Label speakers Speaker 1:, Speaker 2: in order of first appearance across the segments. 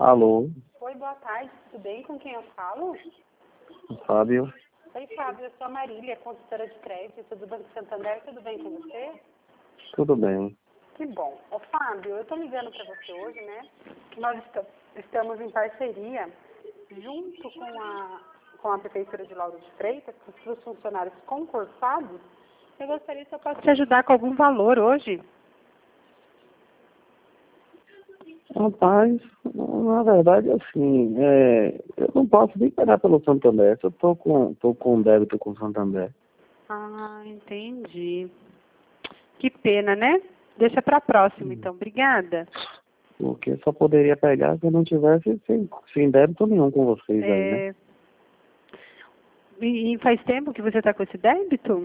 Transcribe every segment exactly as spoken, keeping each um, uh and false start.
Speaker 1: Alô,
Speaker 2: Oi, boa tarde, tudo bem? Com quem eu falo?
Speaker 1: Fábio.
Speaker 2: Oi, Fábio, eu sou a Marília, consultora de crédito do Banco Santander, tudo bem com você?
Speaker 1: Tudo bem.
Speaker 2: Que bom. Ô, Fábio, eu estou ligando para você hoje, né? Nós est- estamos em parceria, junto com a, com a Prefeitura de Lauro de Freitas, para os funcionários concursados. Eu gostaria se eu posso te ajudar com algum valor hoje.
Speaker 1: Rapaz, na verdade, assim, é, eu não posso nem pegar pelo Santander. Eu tô com, tô com débito com o Santander.
Speaker 2: Ah, entendi. Que pena, né? Deixa para a próxima, então. Obrigada.
Speaker 1: Porque só poderia pegar se eu não tivesse sem, sem débito nenhum com vocês aí, né?
Speaker 2: É... E, e faz tempo que você está com esse débito?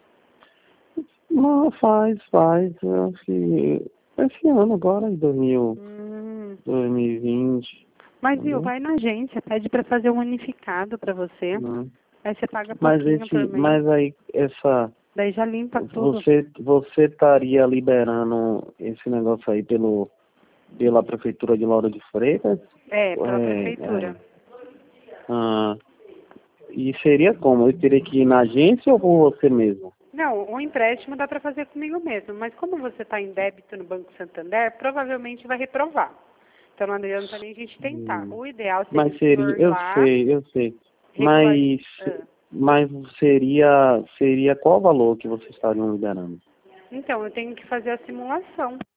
Speaker 1: Não, faz, faz. Eu acho que esse ano agora, em dois mil,
Speaker 2: Hum.
Speaker 1: dois mil e vinte.
Speaker 2: Mas, viu,
Speaker 1: Entendeu?
Speaker 2: vai na agência, pede para fazer um unificado para você.
Speaker 1: Né?
Speaker 2: Aí você paga
Speaker 1: Mas
Speaker 2: pouquinho por
Speaker 1: esse,
Speaker 2: mês.
Speaker 1: mas aí, essa...
Speaker 2: Daí já limpa tudo.
Speaker 1: Você você estaria liberando esse negócio aí pelo pela prefeitura de Lauro de Freitas?
Speaker 2: É, pela
Speaker 1: É,
Speaker 2: prefeitura.
Speaker 1: é. Ah, e seria como? Eu teria que ir na agência ou com você mesmo?
Speaker 2: Não, o empréstimo dá para fazer comigo mesmo, mas como você está em débito no Banco Santander, provavelmente vai reprovar. Então não adianta nem a gente tentar.
Speaker 1: Hum.
Speaker 2: O ideal seria
Speaker 1: Mas
Speaker 2: o
Speaker 1: seria,
Speaker 2: senhor ir
Speaker 1: eu
Speaker 2: lá,
Speaker 1: sei, eu sei.
Speaker 2: regular...
Speaker 1: Mas
Speaker 2: Ah.
Speaker 1: mas seria seria qual valor que vocês estariam liberando?
Speaker 2: Então, eu tenho que fazer a simulação.